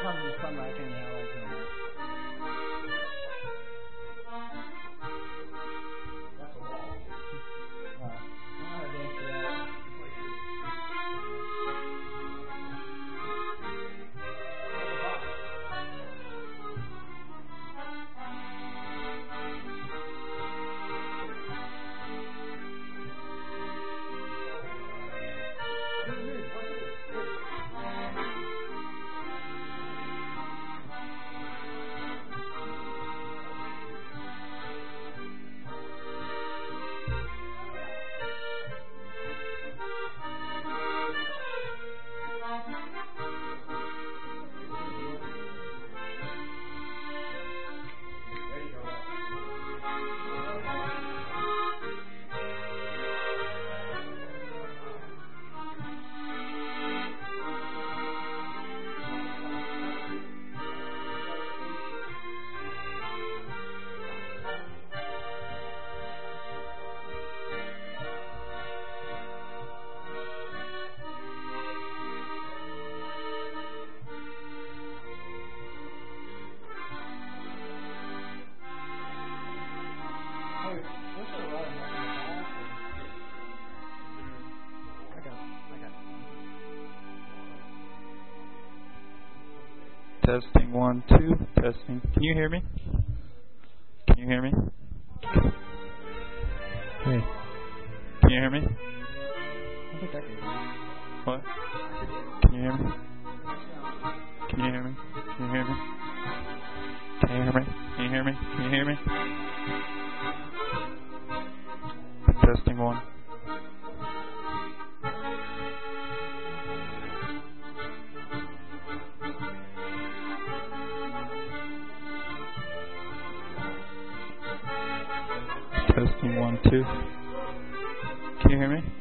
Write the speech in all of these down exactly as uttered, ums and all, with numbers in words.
come come back anyhow. Like, you know. That's a wall. Uh, I don't think that. Testing one, two, testing. Can you hear me? Can you hear me? Hey. Can you hear me? I think I can hear you. What? Can you hear me? Can you hear me? Can you hear me? Can you hear me? Can you hear me? Can you hear me? Testing one. Testing one, two. Can you hear me?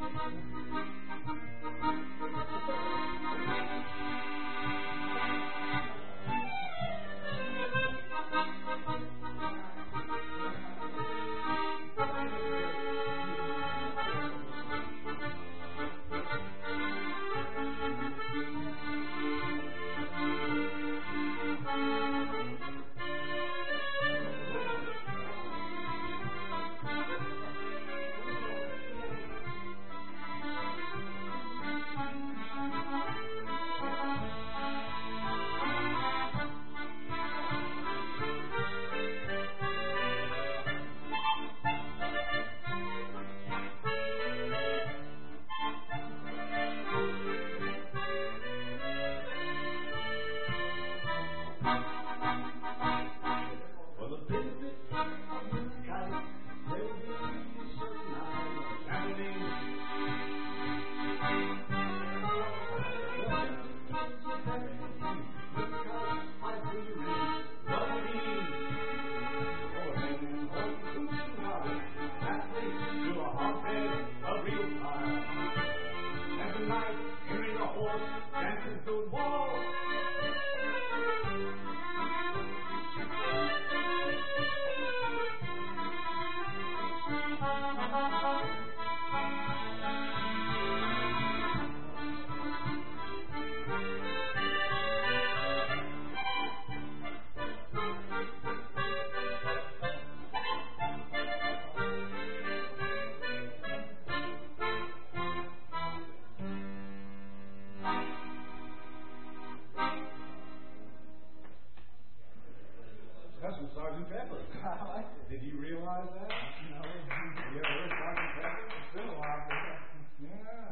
That's from Sergeant Pepper. I liked it. Did you realize that? No. You ever heard Sergeant Pepper? It's been a while. Yeah.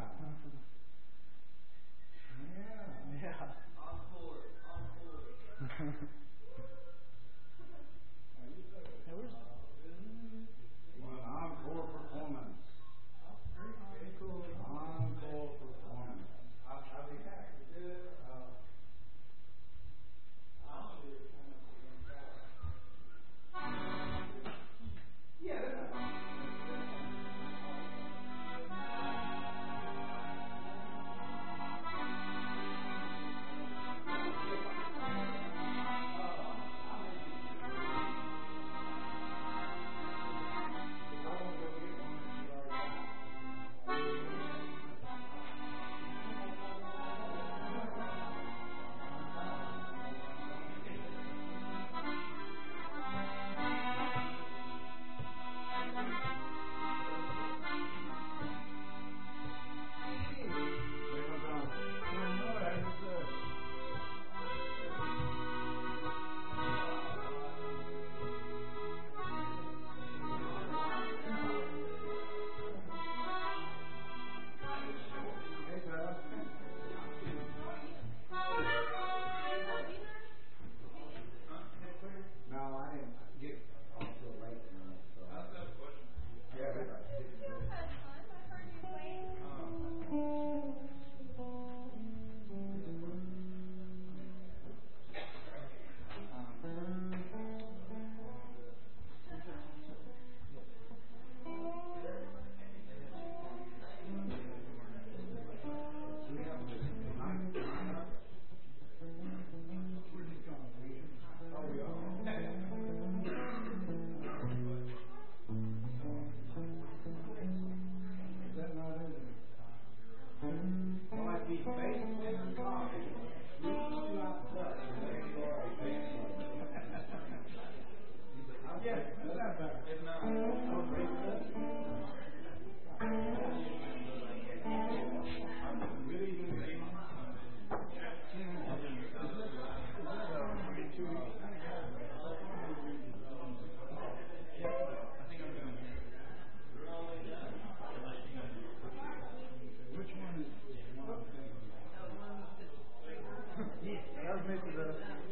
Yeah. Yeah. Encore. Encore. What an encore performance. Encore performance. I'll be back. That was made for the.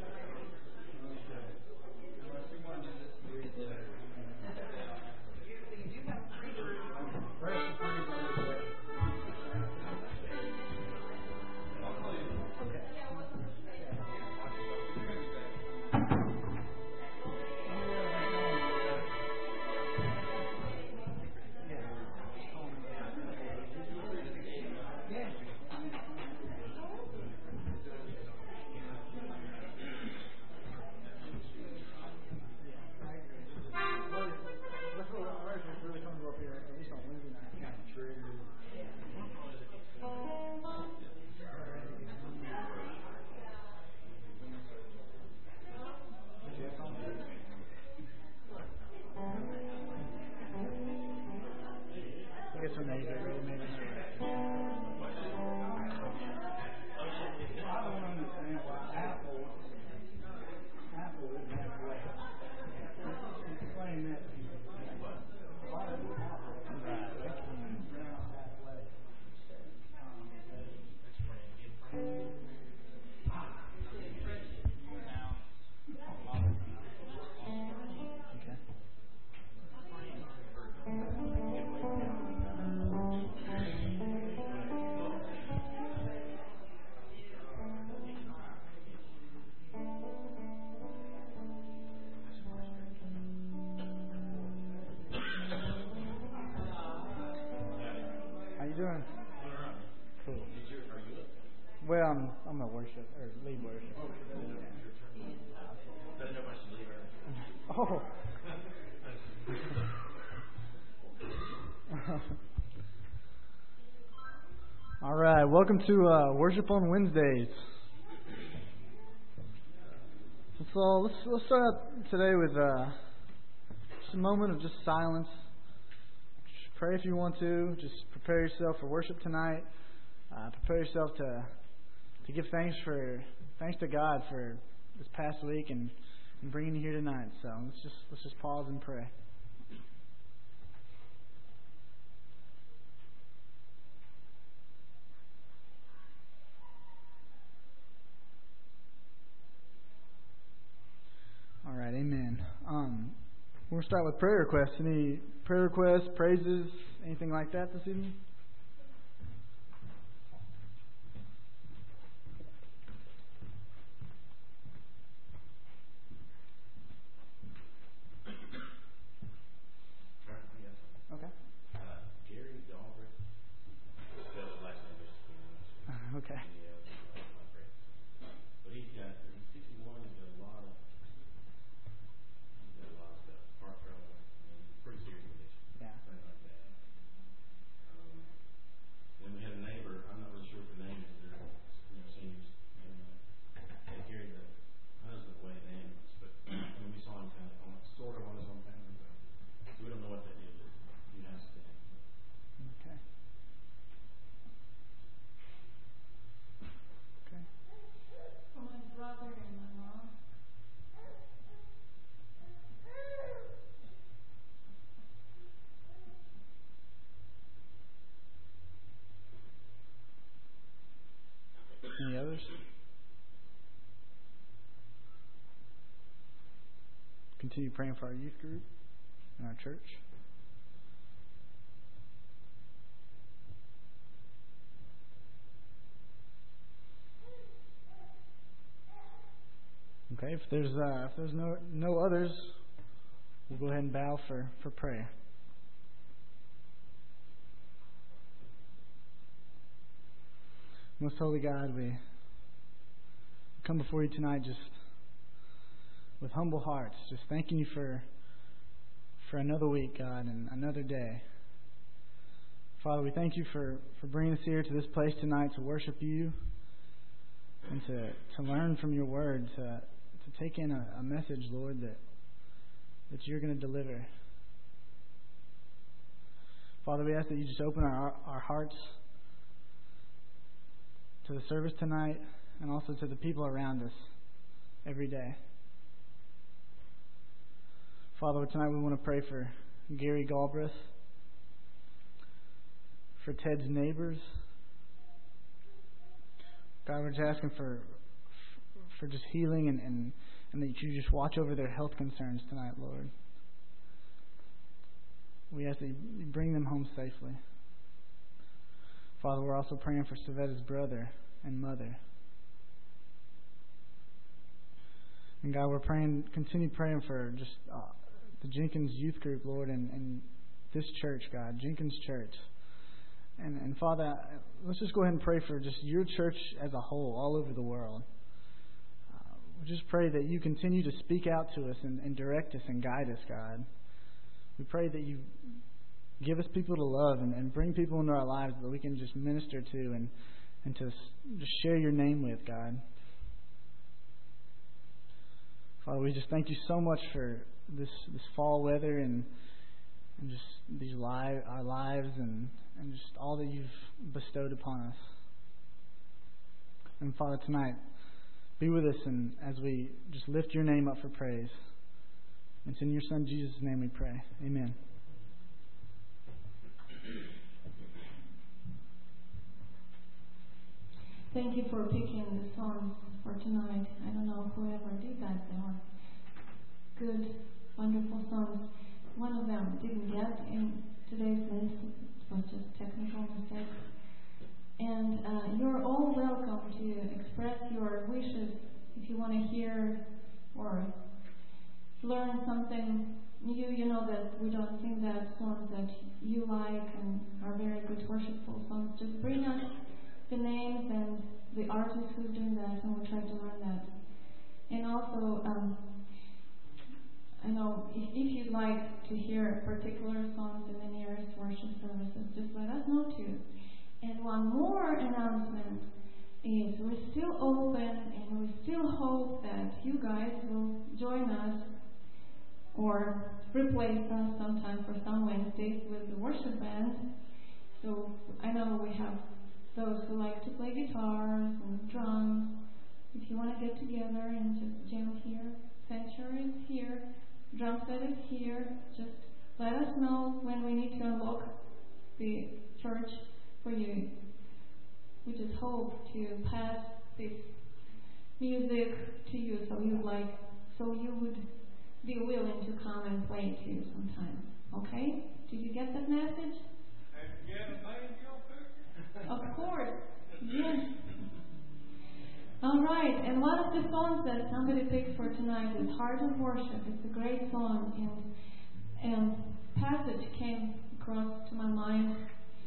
Doing? Cool. Well, I'm, I'm a worship or lead worship. Oh. All right. Welcome to uh, Worship on Wednesdays. So let's let's start out today with uh, just a moment of just silence. Just pray if you want to. Just prepare yourself for worship tonight. Uh, prepare yourself to to give thanks for thanks to God for this past week and, and bringing you here tonight. So let's just let's just pause and pray. All right, amen. Um, we'll start with prayer requests. Any prayer requests, praises, anything like that this evening? Okay. Uh, Gary Galbraith. Spelled his last name is Okay. But he's got, he's sixty-one, he's got a lot of, he's got a lot of stuff. Heart trouble, I mean, pretty serious condition. Yeah. Something like that. Um, then we had a neighbor, I'm not really sure what the name is, they're, you know, seniors. And, uh, they carried the husband away in the ambulance, but when we saw him kind of, on, sort of on his own family, but we don't know what that is. You have to. Okay. Okay. For my brother and my mom. Any others? Continue praying for our youth group and our church. Okay, if there's uh, if there's no no others, we'll go ahead and bow for, for prayer. Most holy God, we come before you tonight just with humble hearts, just thanking you for for another week, God, and another day. Father, we thank you for, for bringing us here to this place tonight to worship you and to, to learn from your word, to, to take in a, a message, Lord, that, that you're going to deliver. Father, we ask that you just open our, our hearts to the service tonight and also to the people around us every day. Father, tonight we want to pray for Gary Galbraith, for Ted's neighbors. God, we're just asking for for just healing and, and, and that you just watch over their health concerns tonight, Lord. We ask that you bring them home safely. Father, we're also praying for Savetta's brother and mother. And God, we're praying, continue praying for just uh, the Jenkins Youth Group, Lord, and, and this church, God, Jenkins Church. And, and Father, let's just go ahead and pray for just your church as a whole, all over the world. Uh, we just pray that you continue to speak out to us and, and direct us and guide us, God. We pray that you give us people to love and, and bring people into our lives that we can just minister to and, and to just share your name with, God. Father, we just thank you so much for this this fall weather and and just these li- our lives and, and just all that you've bestowed upon us. And Father, tonight, be with us and as we just lift your name up for praise. It's in your Son Jesus' name we pray. Amen. Thank you for picking the songs for tonight. I don't know whoever did that. They were good, wonderful songs. One of them didn't get in today's list. It was just technical mistake. And uh, you're all welcome to express your wishes if you want to hear or learn something new. You know that we don't sing that songs that you like and are very good worshipful songs. Just bring us the names and the artists who's doing that, and we'll try to learn that. And also, um, I know if, if you'd like to hear particular songs in the nearest worship services, just let us know too. And one more announcement is we're still open, and we still hope that you guys will join us or replace us sometime for some Wednesdays with the worship band. So I know we have those who like to play guitars and drums. If you want to get together and just jam here, Sanctuary is here, drum set is here. Just let us know when we need to unlock the church for you. We just hope to pass this music to you so you like, so you would be willing to come and play too sometime. Okay? Did you get that message? Of course, yes. All right, and one of the songs that somebody picked for tonight is Heart of Worship. It's a great song, and and passage came across to my mind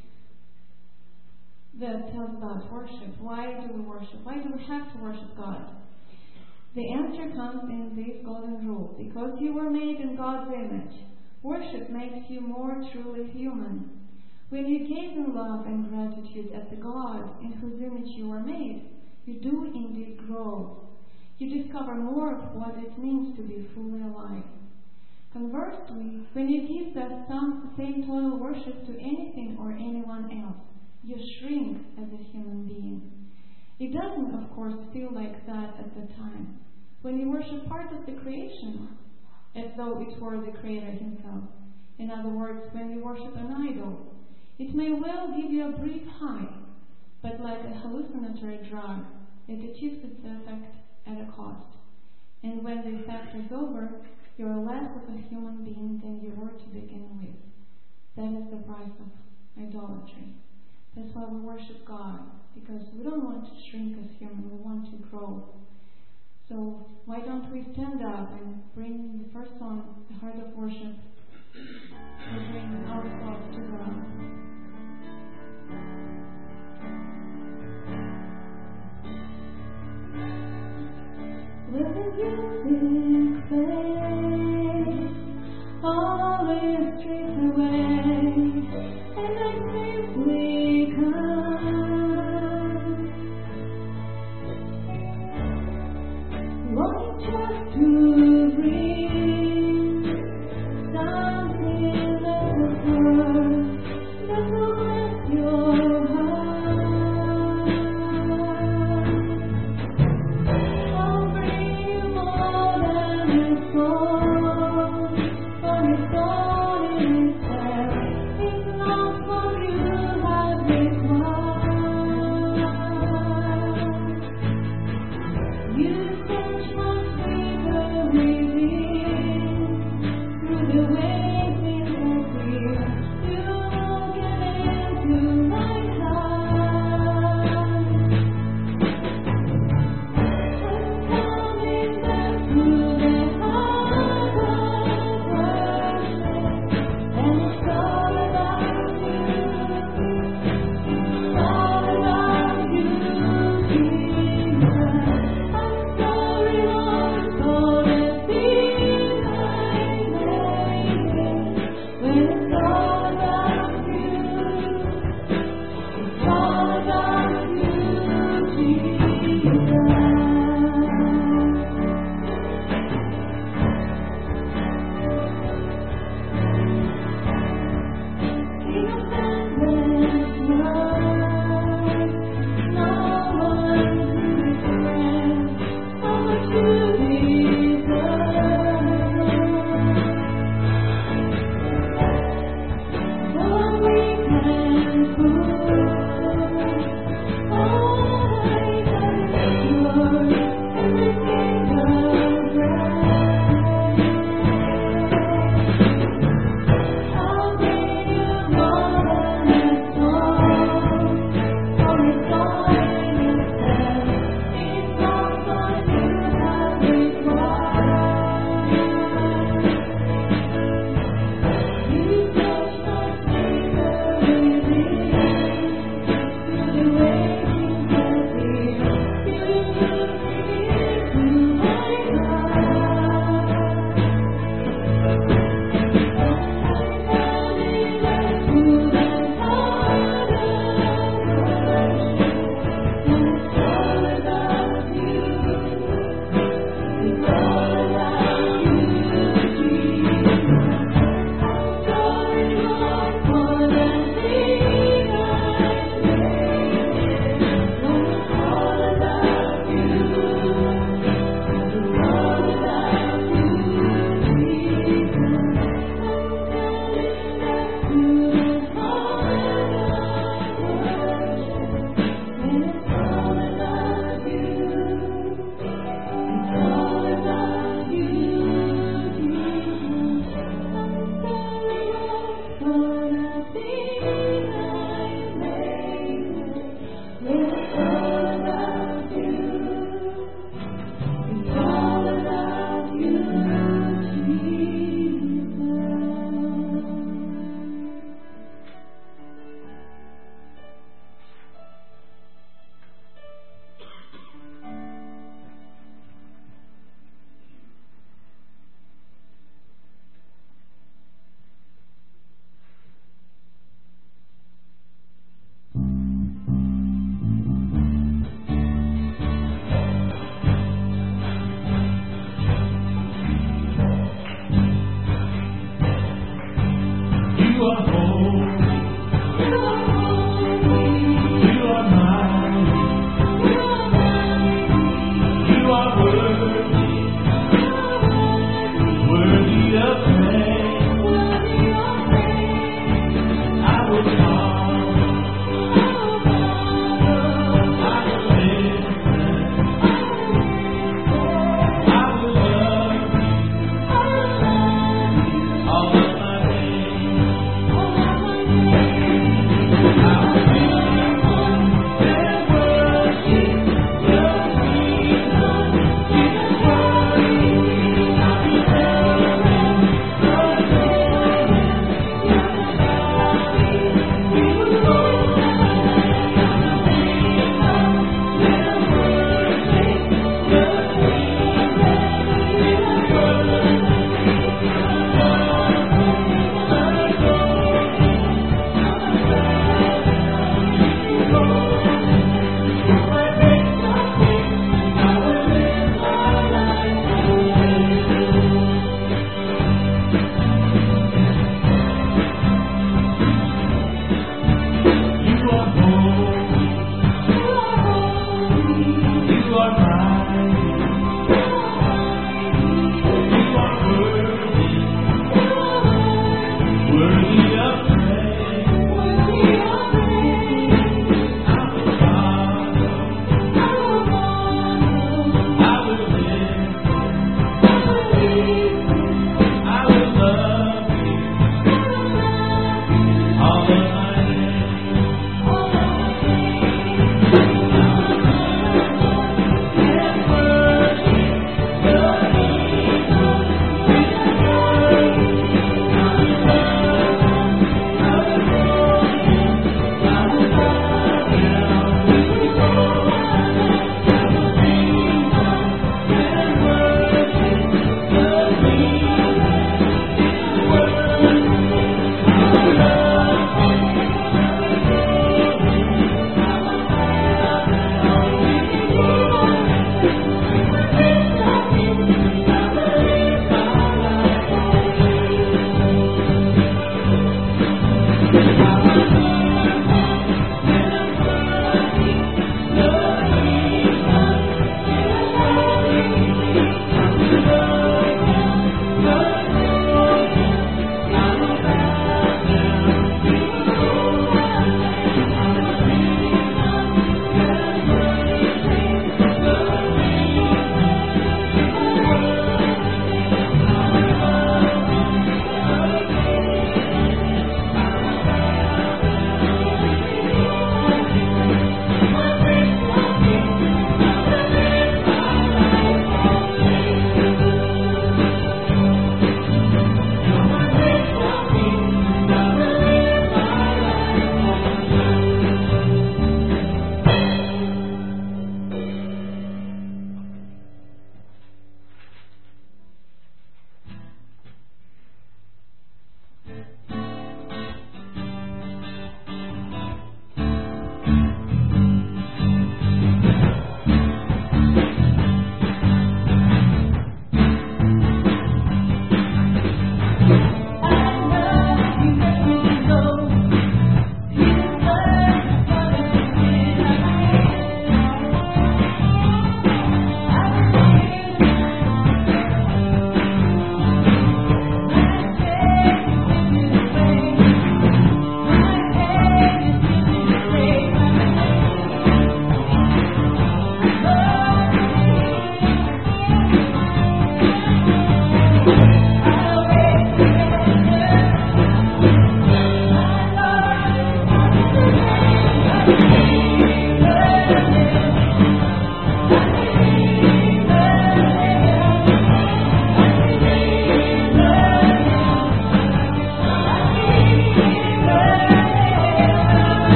that tells about worship. Why do we worship? Why do we have to worship God? The answer comes in this golden rule. Because you were made in God's image, worship makes you more truly human. When you gaze in love and gratitude at the God in whose image you were made, you do indeed grow. You discover more of what it means to be fully alive. Conversely, when you give that some same total worship to anything or anyone else, you shrink as a human being. It doesn't, of course, feel like that at the time. When you worship part of the creation, as though it were the Creator Himself. In other words, when you worship an idol, it may well give you a brief high, but like a hallucinatory drug, it achieves its effect at a cost. And when the effect is over, you are less of a human being than you were to begin with. That is the price of idolatry. That's why we worship God, because we don't want to shrink as human, we want to grow. So why don't we stand up and bring the first song, The Heart of Worship, we bring ourselves to God. With the music fade, all is stripped away, and I simply come, longing just to bring something that will hurt, that will bless your heart. I'll bring you more than your soul, for your soul in itself is not what you have required. You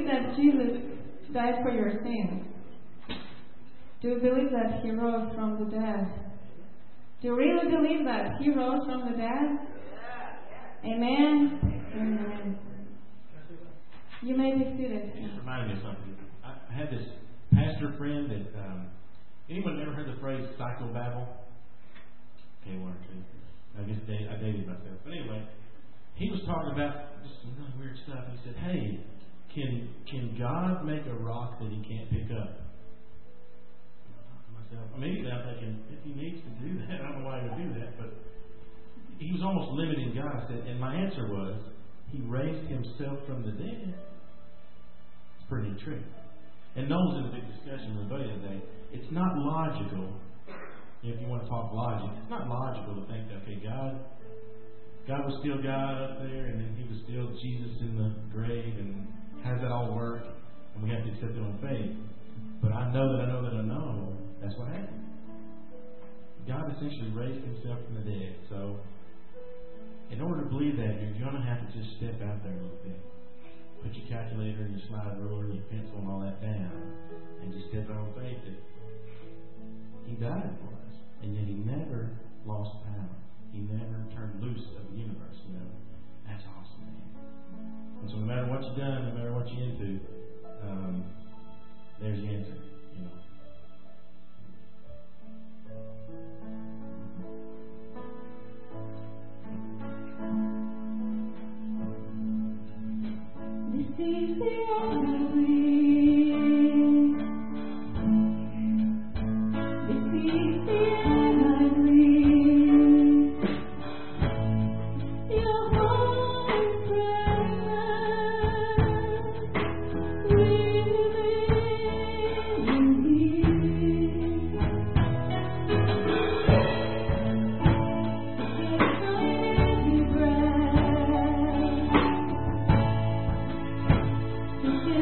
believe that Jesus died for your sins? Do you believe that He rose from the dead? Do you really believe that He rose from the dead? Amen. Amen. You may be seated. It just reminded me of something. I I had this pastor friend that, um, anyone ever heard the phrase psychobabble? Okay, one or two. I guess they, I dated myself. But anyway, he was talking about just some really weird stuff. He said, hey, can can God make a rock that He can't pick up? I thought to myself, immediately I'm thinking, if He needs to do that, I don't know why He would do that, but he was almost limiting God. I said, and my answer was, He raised Himself from the dead. It's pretty true. And Noel was in a big discussion with a buddy today. It's not logical, if you want to talk logic, it's not logical to think that, okay, God God was still God up there, and then He was still Jesus in the grave, and how does that all work? And we have to accept it on faith. But I know that I know that I know that's what happened. God essentially raised Himself from the dead. So in order to believe that, you're going to have to just step out there a little bit. Put your calculator and your slide ruler and your pencil and all that down, and just step out on faith that He died for us, and yet He never lost power. He never turned loose of the universe. You know, that's awesome, man. And so, no matter what you've done, no matter what you're into, um, there's the answer. You know. This is the only This is the air I breathe. Your holy presence within me. Take my every breath.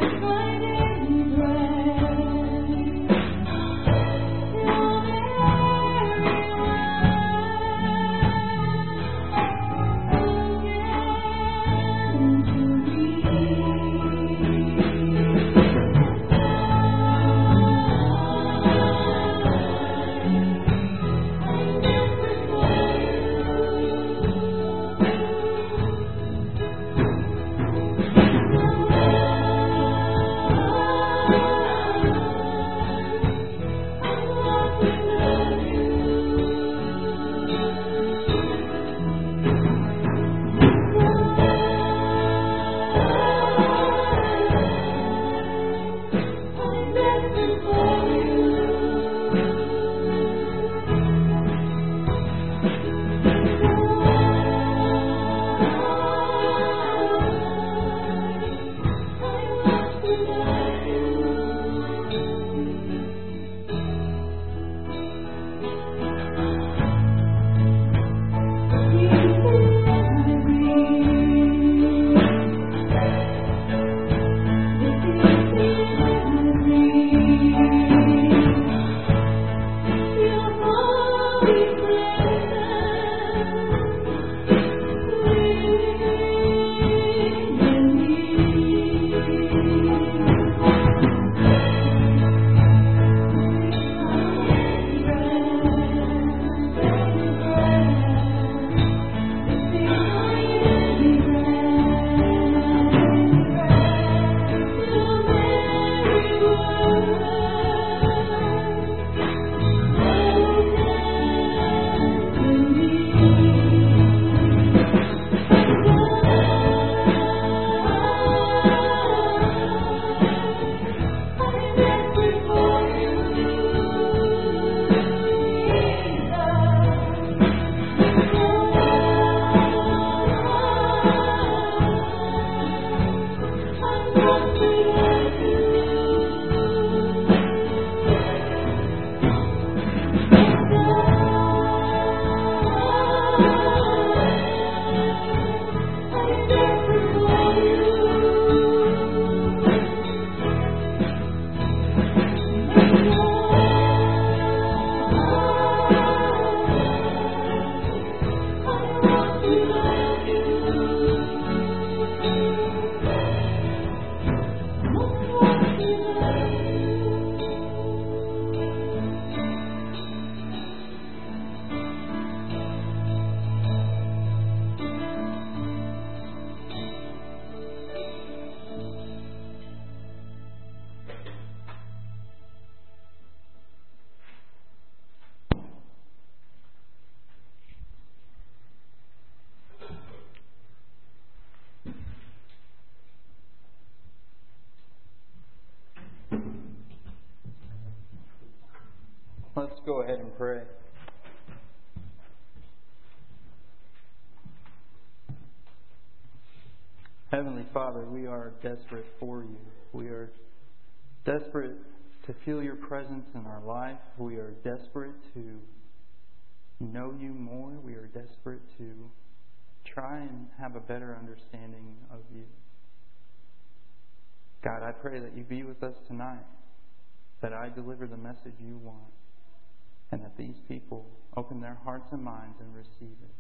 Let's go ahead and pray. Heavenly Father, we are desperate for you. We are desperate to feel your presence in our life. We are desperate to know you more. We are desperate to try and have a better understanding of you. God, I pray that you be with us tonight, that I deliver the message you want, and that these people open their hearts and minds and receive it.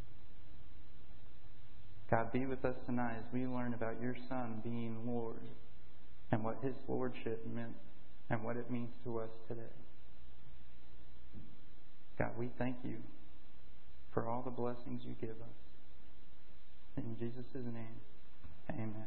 God, be with us tonight as we learn about your Son being Lord and what his lordship meant and what it means to us today. God, we thank you for all the blessings you give us. In Jesus' name, amen.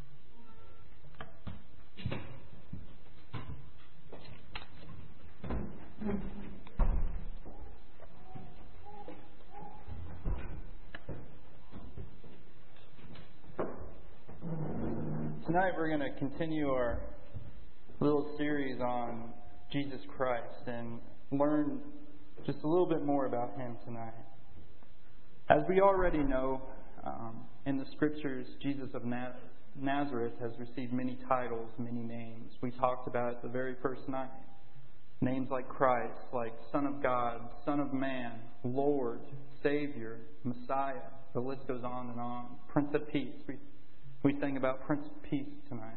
Tonight we're going to continue our little series on Jesus Christ and learn just a little bit more about him tonight. As we already know, um, in the scriptures, Jesus of Na- Nazareth has received many titles, many names. We talked about it the very first night. Names like Christ, like Son of God, Son of Man, Lord, Savior, Messiah. The list goes on and on. Prince of Peace. We We sang about Prince of Peace tonight.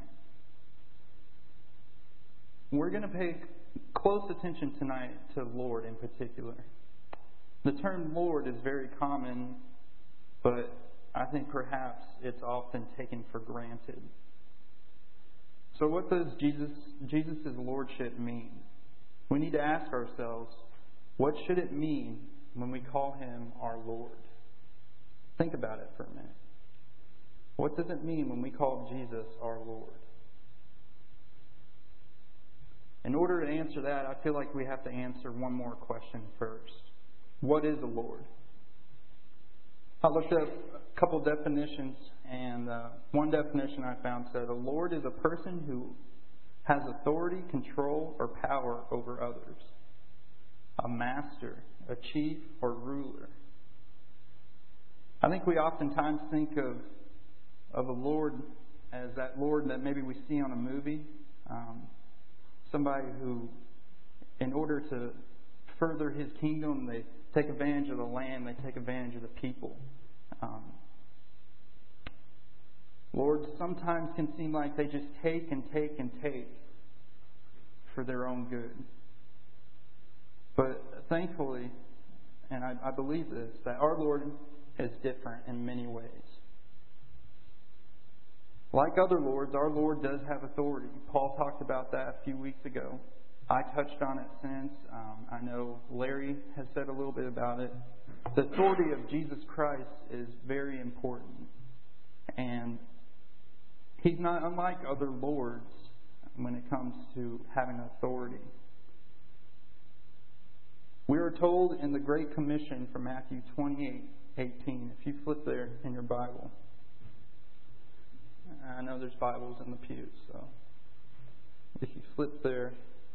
We're going to pay close attention tonight to Lord in particular. The term Lord is very common, but I think perhaps it's often taken for granted. So what does Jesus Jesus' lordship mean? We need to ask ourselves, what should it mean when we call him our Lord? Think about it for a minute. What does it mean when we call Jesus our Lord? In order to answer that, I feel like we have to answer one more question first. What is a Lord? I looked up a couple definitions, and uh, one definition I found said, a Lord is a person who has authority, control, or power over others. A master, a chief, or ruler. I think we oftentimes think of of a Lord as that Lord that maybe we see on a movie. Um, somebody who, in order to further his kingdom, they take advantage of the land, they take advantage of the people. Um, Lords sometimes can seem like they just take and take and take for their own good. But thankfully, and I, I believe this, that our Lord is different in many ways. Like other lords, our Lord does have authority. Paul talked about that a few weeks ago. I touched on it since. Um, I know Larry has said a little bit about it. The authority of Jesus Christ is very important. And he's not unlike other lords when it comes to having authority. We are told in the Great Commission from Matthew twenty-eight eighteen, if you flip there in your Bible. I know there's Bibles in the pews, so if you flip there.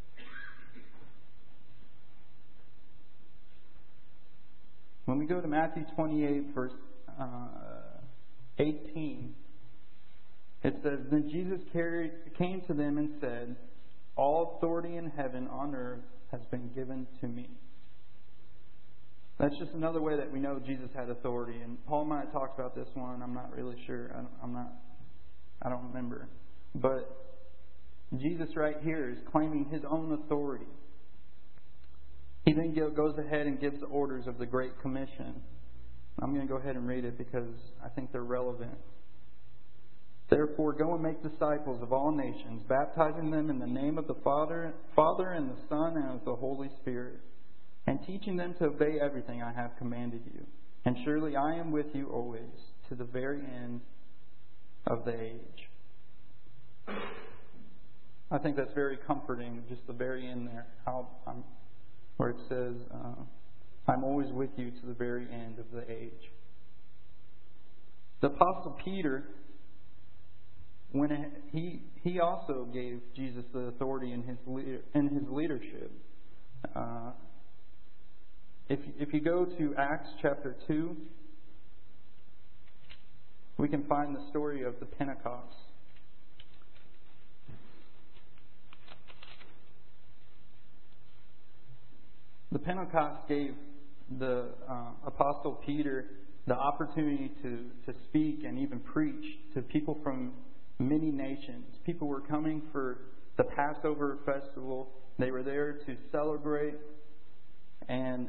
When we go to Matthew twenty-eight, verse uh, eighteen, it says, Then Jesus carried, came to them and said, All authority in heaven and on earth has been given to me. That's just another way that we know Jesus had authority. And Paul might have talked about this one. I'm not really sure. I'm not. I don't remember. But Jesus right here is claiming his own authority. He then goes ahead and gives the orders of the Great Commission. I'm going to go ahead and read it because I think they're relevant. Therefore, go and make disciples of all nations, baptizing them in the name of the Father, Father and the Son and of the Holy Spirit, and teaching them to obey everything I have commanded you. And surely I am with you always, to the very end of the age. I think that's very comforting, just the very end there, how I'm, where it says, uh, I'm always with you to the very end of the age. The Apostle Peter, when it, he he also gave Jesus the authority in his leader, in his leadership. Uh, if if you go to Acts chapter two, we can find the story of the Pentecost. The Pentecost gave the uh, Apostle Peter the opportunity to, to speak and even preach to people from many nations. People were coming for the Passover festival. They were there to celebrate. And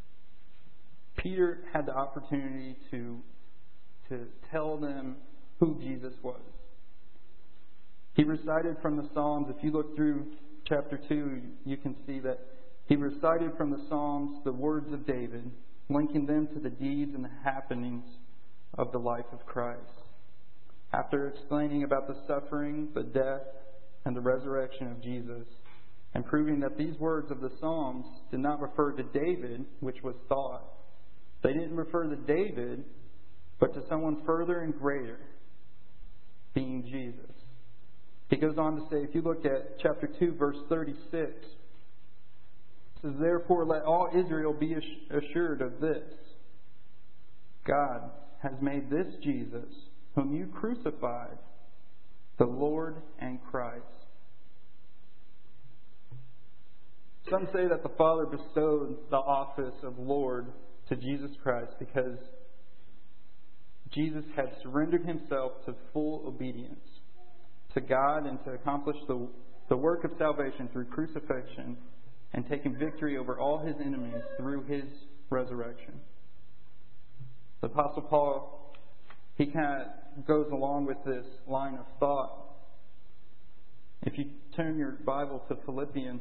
Peter had the opportunity to, to tell them who Jesus was. He recited from the Psalms. If you look through chapter two, you can see that he recited from the Psalms the words of David, linking them to the deeds and the happenings of the life of Christ. After explaining about the suffering, the death, and the resurrection of Jesus, and proving that these words of the Psalms did not refer to David, which was thought. They didn't refer to David, but to someone further and greater, being Jesus. He goes on to say, if you look at chapter two, verse thirty-six, it says, therefore let all Israel be assured of this. God has made this Jesus, whom you crucified, the Lord and Christ. Some say that the Father bestowed the office of Lord to Jesus Christ because Jesus had surrendered himself to full obedience to God and to accomplish the, the work of salvation through crucifixion and taking victory over all his enemies through his resurrection. The Apostle Paul, he kind of goes along with this line of thought. If you turn your Bible to Philippians,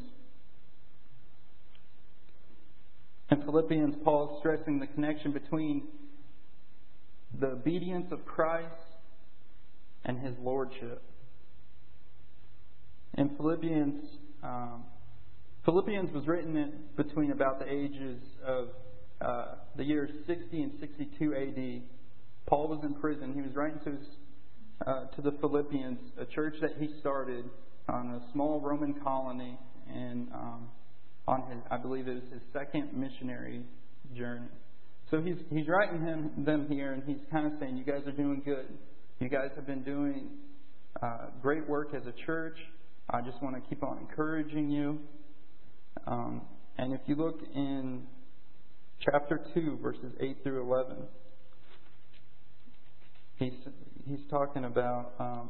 in Philippians, Paul is stressing the connection between the obedience of Christ and his lordship. In Philippians, um, Philippians was written in between about the ages of uh, the years sixty and sixty-two A D. Paul was in prison. He was writing to his, uh, to the Philippians, a church that he started on a small Roman colony, and um, on his, I believe it was his second missionary journey. So he's he's writing him them here, and he's kind of saying, "You guys are doing good. You guys have been doing uh, great work as a church. I just want to keep on encouraging you." Um, and if you look in chapter two, verses eight through eleven, he's he's talking about um,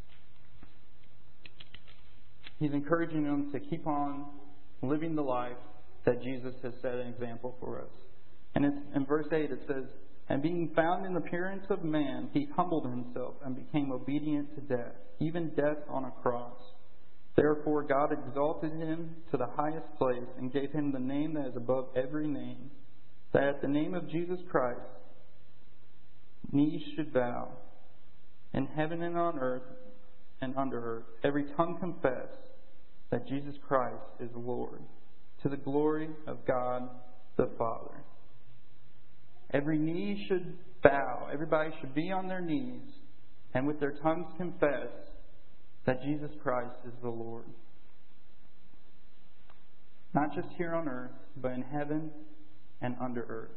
he's encouraging them to keep on living the life that Jesus has set an example for us. And it's, in verse eight it says, "And being found in appearance of man, he humbled himself and became obedient to death, even death on a cross. Therefore God exalted him to the highest place and gave him the name that is above every name, that at the name of Jesus Christ knees should bow, in heaven and on earth and under earth, every tongue confess that Jesus Christ is Lord, to the glory of God the Father." Every knee should bow. Everybody should be on their knees and with their tongues confess that Jesus Christ is the Lord. Not just here on earth, but in heaven and under earth.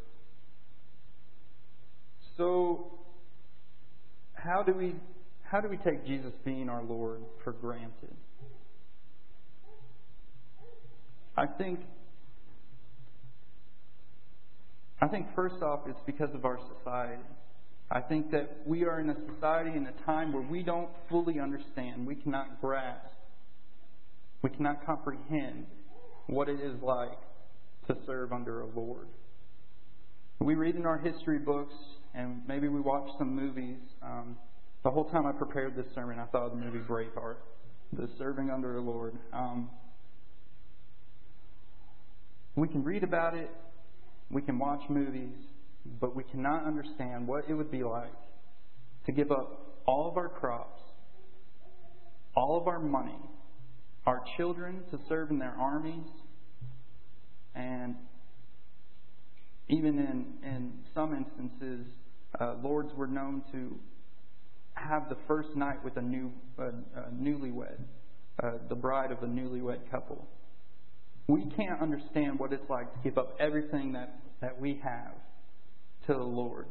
So, how do we how do we take Jesus being our Lord for granted? I think I think first off it's because of our society. I think that we are in a society in a time where we don't fully understand, we cannot grasp, we cannot comprehend what it is like to serve under a Lord. We read in our history books and maybe we watch some movies. Um, the whole time I prepared this sermon I thought of the movie Braveheart, the serving under a Lord. Um, we can read about it, we can watch movies, but we cannot understand what it would be like to give up all of our crops, all of our money, our children to serve in their armies, and even in, in some instances, uh, lords were known to have the first night with a new uh, uh, newlywed, uh, the bride of a newlywed couple. we can't understand what it's like to give up everything that, that we have to the Lord.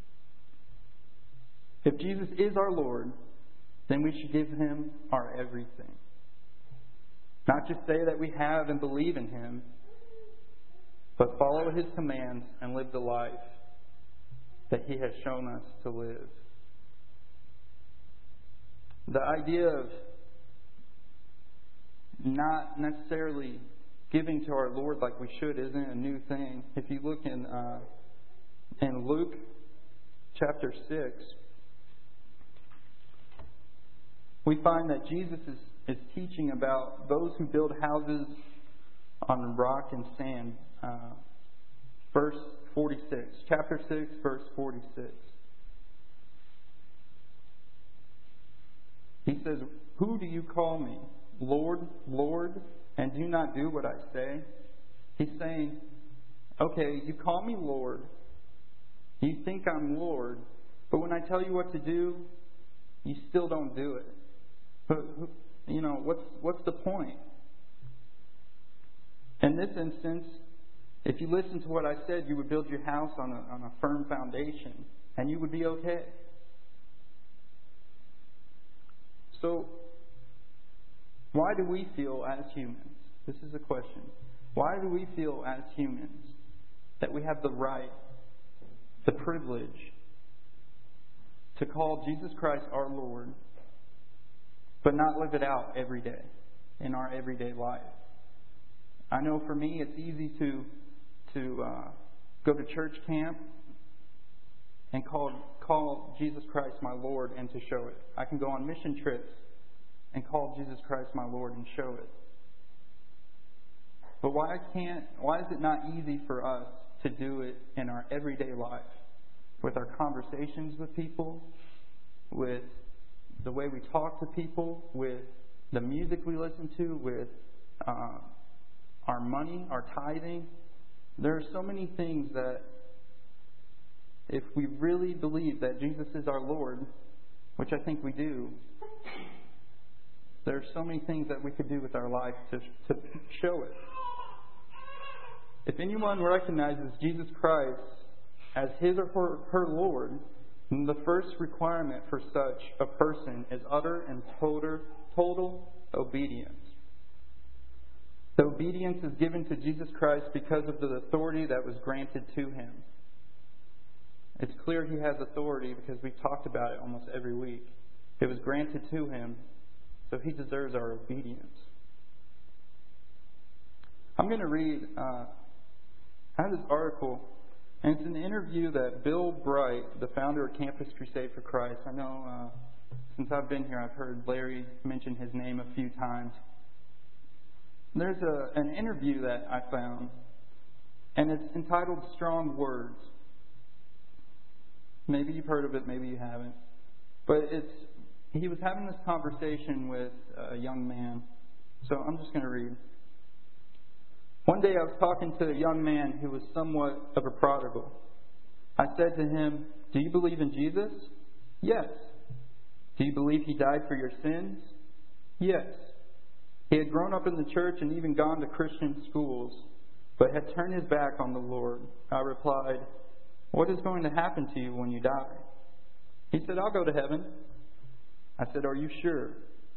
If Jesus is our Lord, then we should give Him our everything. Not just say that we have and believe in Him, but follow His commands and live the life that He has shown us to live. The idea of not necessarily giving to our Lord like we should isn't a new thing. If you look in uh, in Luke chapter six, we find that Jesus is, is teaching about those who build houses on rock and sand. Uh, verse forty-six, chapter six, verse forty-six. He says, "Who do you call me? Lord, Lord, and do not do what I say?" He's saying, okay, you call me Lord. You think I'm Lord. But when I tell you what to do, you still don't do it. But, you know, what's what's the point? In this instance, if you listen to what I said, you would build your house on a, on a firm foundation, and you would be okay. So, why do we feel as humans? This is a question. Why do we feel as humans that we have the right, the privilege, to call Jesus Christ our Lord, but not live it out every day in our everyday life? I know for me it's easy to to uh, go to church camp and call call Jesus Christ my Lord and to show it. I can go on mission trips and call Jesus Christ my Lord and show it. But why can't why is it not easy for us to do it in our everyday life? With our conversations with people, with the way we talk to people, with the music we listen to, with uh, our money, our tithing. There are so many things that if we really believe that Jesus is our Lord, which I think we do, there are so many things that we could do with our life to, to show it. If anyone recognizes Jesus Christ as his or her, her Lord, then the first requirement for such a person is utter and total, total obedience. The obedience is given to Jesus Christ because of the authority that was granted to Him. It's clear He has authority because we've talked about it almost every week. It was granted to Him, so He deserves our obedience. I'm going to read, uh, I have this article, and it's an interview that Bill Bright, the founder of Campus Crusade for Christ, I know uh, since I've been here I've heard Larry mention his name a few times. There's a, an interview that I found, and it's entitled Strong Words. Maybe you've heard of it, maybe you haven't. But it's he was having this conversation with a young man. So I'm just going to read. One day I was talking to a young man who was somewhat of a prodigal. I said to him, "Do you believe in Jesus?" "Yes." "Do you believe He died for your sins?" "Yes." He had grown up in the church and even gone to Christian schools, but had turned his back on the Lord. I replied, "What is going to happen to you when you die?" He said, "I'll go to heaven." I said, "Are you sure?"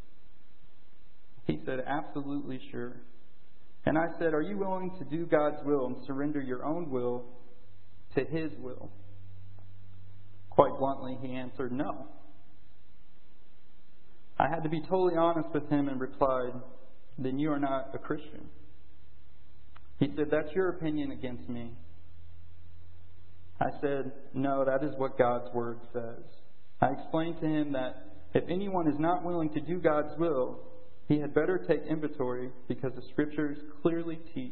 He said, "Absolutely sure." And I said, "Are you willing to do God's will and surrender your own will to His will?" Quite bluntly, he answered, "No." I had to be totally honest with him and replied, "Then you are not a Christian." He said, "That's your opinion against me." I said, "No, that is what God's Word says." I explained to him that if anyone is not willing to do God's will, he had better take inventory because the Scriptures clearly teach.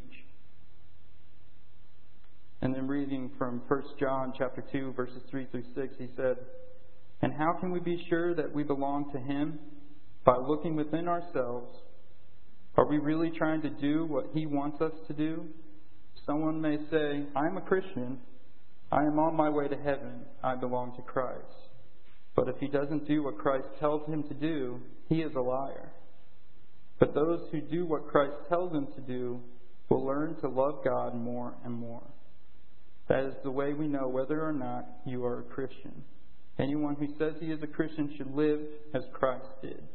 And then reading from First John chapter two, verses three through six, he said, "And how can we be sure that we belong to Him? By looking within ourselves. Are we really trying to do what He wants us to do? Someone may say, 'I'm a Christian. I am on my way to heaven. I belong to Christ.' But if he doesn't do what Christ tells him to do, he is a liar. But those who do what Christ tells them to do will learn to love God more and more. That is the way we know whether or not you are a Christian. Anyone who says he is a Christian should live as Christ did.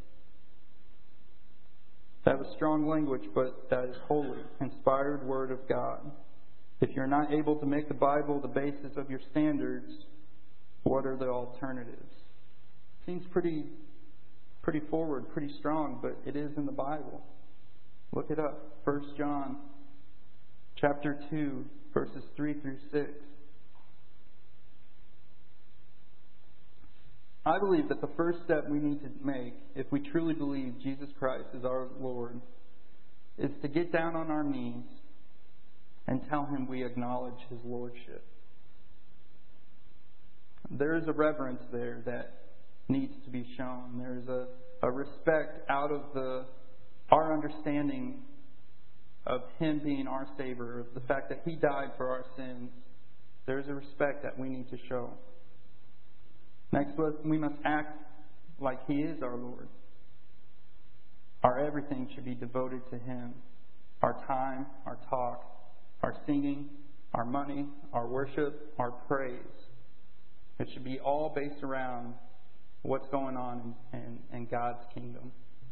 That was strong language, but that is holy, inspired Word of God. If you're not able to make the Bible the basis of your standards, what are the alternatives? Seems pretty, pretty forward, pretty strong, but it is in the Bible. Look it up. First John chapter two, verses three through six. I believe that the first step we need to make, if we truly believe Jesus Christ is our Lord, is to get down on our knees and tell Him we acknowledge His Lordship. There is a reverence there that needs to be shown. There is a, a respect out of the our understanding of Him being our Savior, of the fact that He died for our sins. There is a respect that we need to show. Next, we must act like He is our Lord. Our everything should be devoted to Him. Our time, our talk, our singing, our money, our worship, our praise. It should be all based around what's going on in, in, in God's kingdom.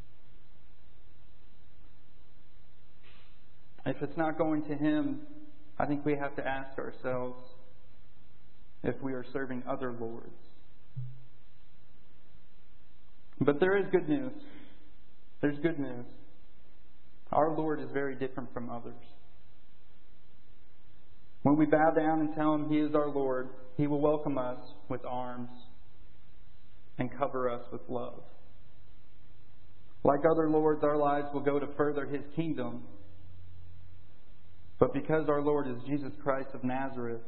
If it's not going to Him, I think we have to ask ourselves if we are serving other lords. But there is good news. There's good news. Our Lord is very different from others. When we bow down and tell Him He is our Lord, He will welcome us with arms and cover us with love. Like other lords, our lives will go to further His kingdom. But because our Lord is Jesus Christ of Nazareth,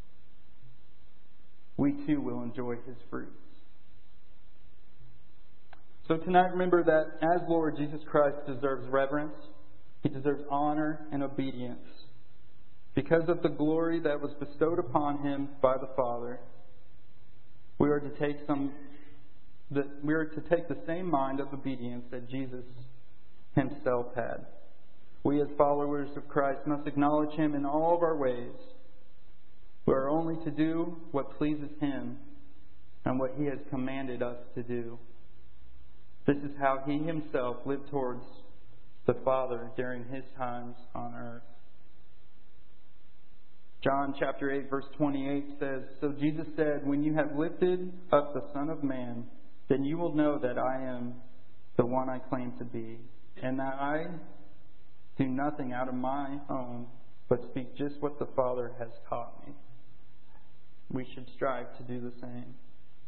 we too will enjoy His fruits. So tonight, remember that as Lord, Jesus Christ deserves reverence. He deserves honor and obedience. Because of the glory that was bestowed upon Him by the Father, we are to take some that we are to take the same mind of obedience that Jesus Himself had. We as followers of Christ must acknowledge Him in all of our ways. We are only to do what pleases Him and what He has commanded us to do. This is how He Himself lived towards the Father during His times on earth. John chapter eight verse twenty-eight says, So Jesus said, When you have lifted up the Son of Man, then you will know that I am the one I claim to be, and that I do nothing out of my own, but speak just what the Father has taught me. We should strive to do the same.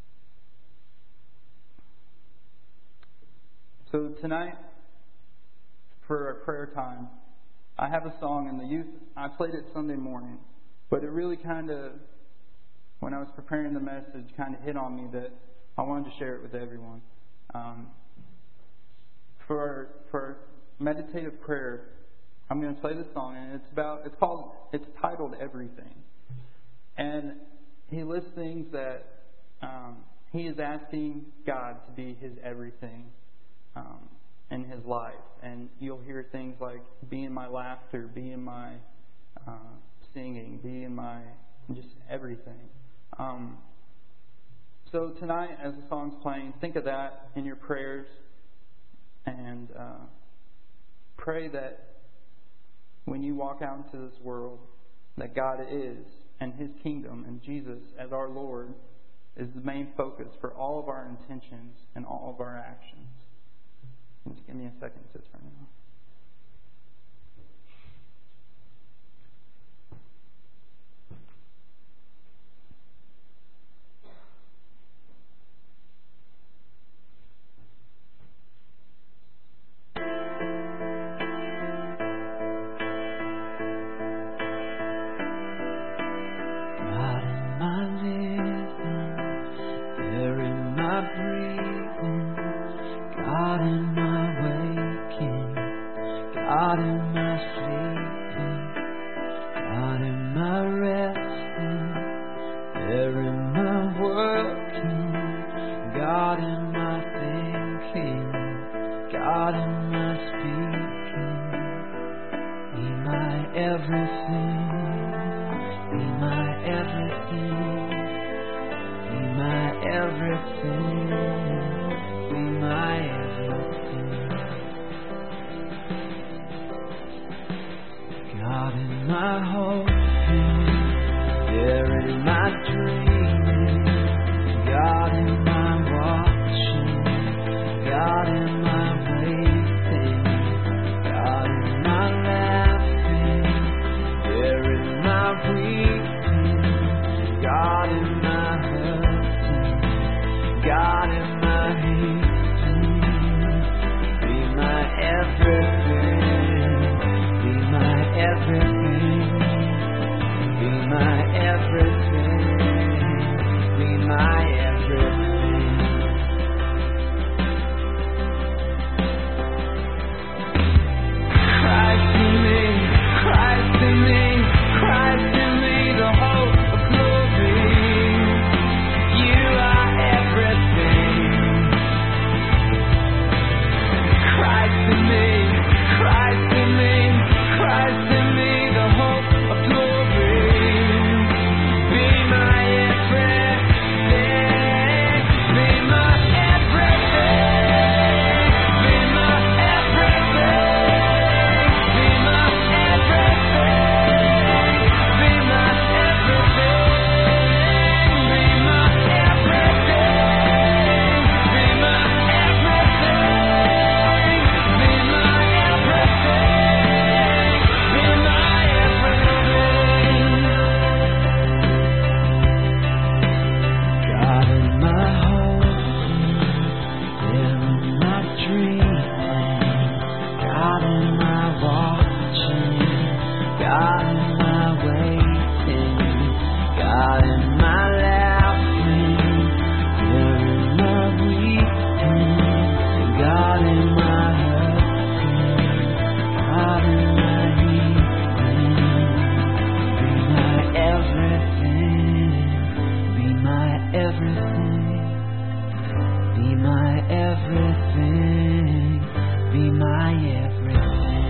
So tonight, for our prayer time, I have a song in the youth. I played it Sunday morning, but it really kind of, when I was preparing the message, kind of hit on me that I wanted to share it with everyone. Um, for for meditative prayer, I'm going to play this song, and it's about. It's called. It's titled Everything, and he lists things that um, he is asking God to be his everything. Um, in his life, and you'll hear things like be in my laughter, be in my uh, singing, be in my just everything. Um, so tonight, as the song's playing, think of that in your prayers, and uh, pray that when you walk out into this world, that God is and His kingdom and Jesus as our Lord is the main focus for all of our intentions and all of our actions. Just give me a second to turn it on. God in my speaking, be my everything. Be my everything. Be my everything. Be my everything. God in my hoping, there in my dreaming, God in my watching, God in my waiting, God in my laughing, there in my weeping, God in my hurting, God in my hating. Be my everything. Be my everything. Be my everything. Be my everything. Christ in me, Christ in me, Christ in me, the hope of glory. You are everything. Christ in me, Christ in me, Christ in me, the hope of glory. Be my everything. Be my everything. Be my everything. Be my everything. Be my everything. Be my everything. Be my everything. Be my everything. Be my everything. God in my hoping, there in my dreaming, God in my watching, God in my waiting, God in my laughing, there in my weeping, God in my hurting, God in my healing. Be my everything. Be my everything. Be my everything. Be my everything.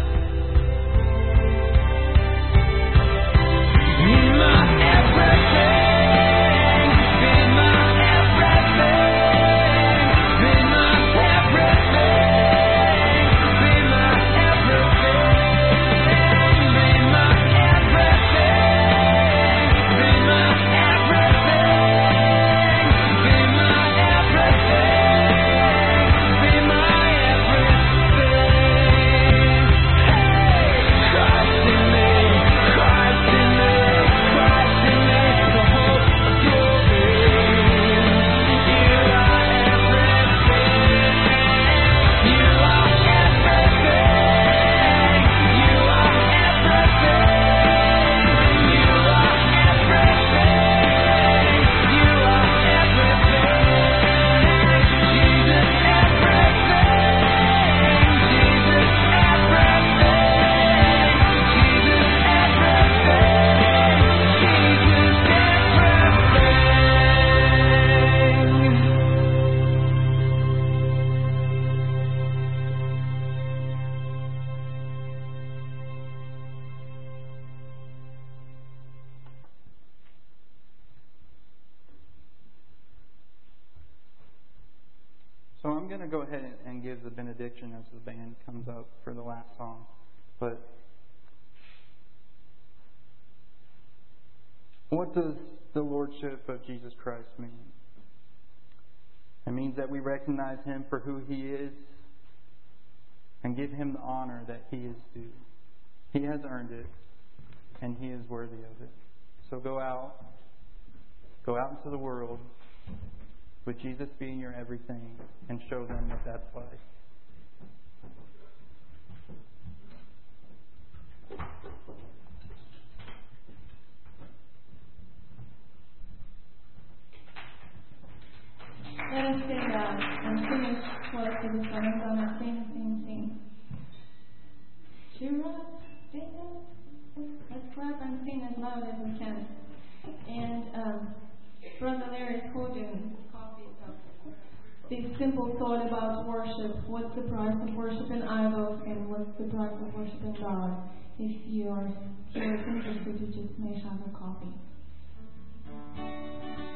Be my everything. Be my everything. Be my everything. Be my everything. Be my everything. Be my everything. Be my everything. Be my So I'm going to go ahead and give the benediction as the band comes up for the last song. But what does the Lordship of Jesus Christ mean? It means that we recognize Him for who He is and give Him the honor that He is due. He has earned it, and He is worthy of it. So go out, go out into the world with Jesus being your everything, and show them what that's like. Let us sing that and finish chorus of the song. I'm gonna sing, sing, sing. Cheer up, sing up. Let's clap and sing as loud as we can. And um, Brother Larry is quoting copies of this simple thought about worship. What's the price of worshiping idols and what's the price of worshiping God? if you are here interested, you just may have a copy.